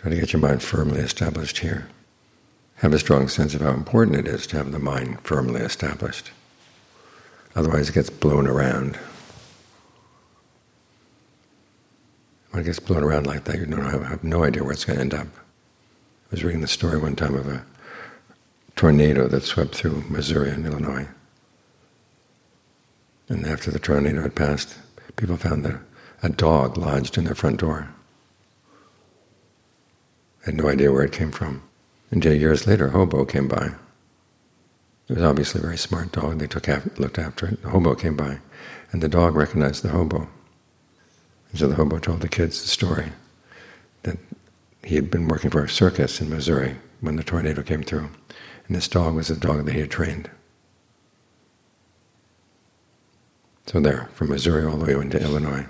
Try to get your mind firmly established here. Have a strong sense of how important it is to have the mind firmly established. Otherwise it gets blown around. When it gets blown around like that, you have no idea where it's going to end up. I was reading the story one time of a tornado that swept through Missouri and Illinois. And after the tornado had passed, people found that a dog lodged in their front door. They had no idea where it came from. And years later, a hobo came by. It was obviously a very smart dog. They looked after it. The hobo came by, and the dog recognized the hobo. And so the hobo told the kids the story that he had been working for a circus in Missouri when the tornado came through, and this dog was a dog that he had trained. So there, from Missouri all the way into Illinois.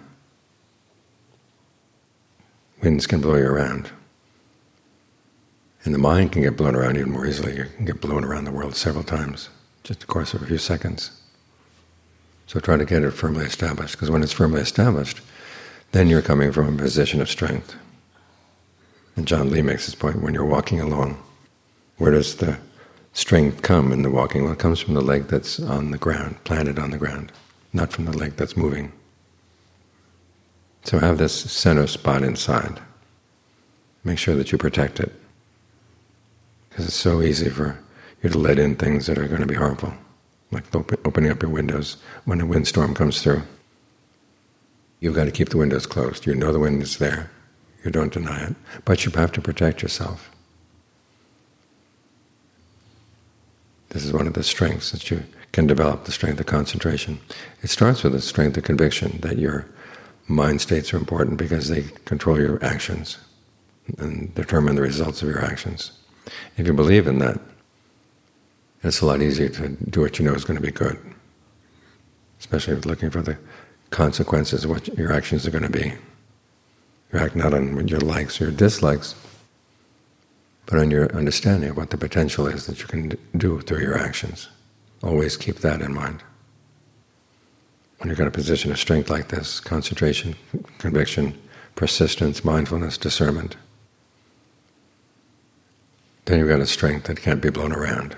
Winds can blow you around. And the mind can get blown around even more easily. You can get blown around the world several times, just in the course of a few seconds. So try to get it firmly established, because when it's firmly established, then you're coming from a position of strength. And John Lee makes this point, when you're walking along, where does the strength come in the walking? Well, it comes from the leg that's on the ground, planted on the ground, not from the leg that's moving. So have this center spot inside. Make sure that you protect it, because it's so easy for you to let in things that are going to be harmful, like opening up your windows when a windstorm comes through. You've got to keep the windows closed. You know the wind is there. You don't deny it. But you have to protect yourself. This is one of the strengths that you can develop, the strength of concentration. It starts with the strength of conviction that your mind states are important because they control your actions and determine the results of your actions. If you believe in that, it's a lot easier to do what you know is going to be good, especially if you're looking for the consequences of what your actions are going to be. You act not on your likes or your dislikes, but on your understanding of what the potential is that you can do through your actions. Always keep that in mind. When you've got a position of strength like this, concentration, conviction, persistence, mindfulness, discernment, then you've got a strength that can't be blown around.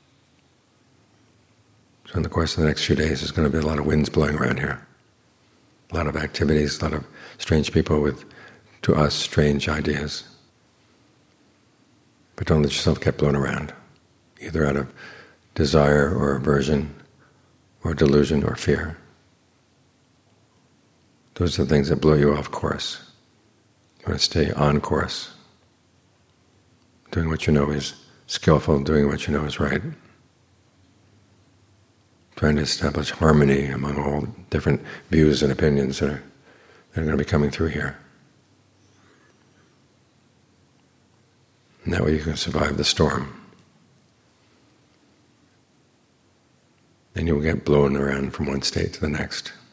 So in the course of the next few days, there's going to be a lot of winds blowing around here. A lot of activities, a lot of strange people with, to us, strange ideas. But don't let yourself get blown around, either out of desire or aversion or delusion or fear. Those are the things that blow you off course. You want to stay on course, doing what you know is skillful, doing what you know is right, trying to establish harmony among all different views and opinions that are going to be coming through here. And that way you can survive the storm. Then you'll get blown around from one state to the next.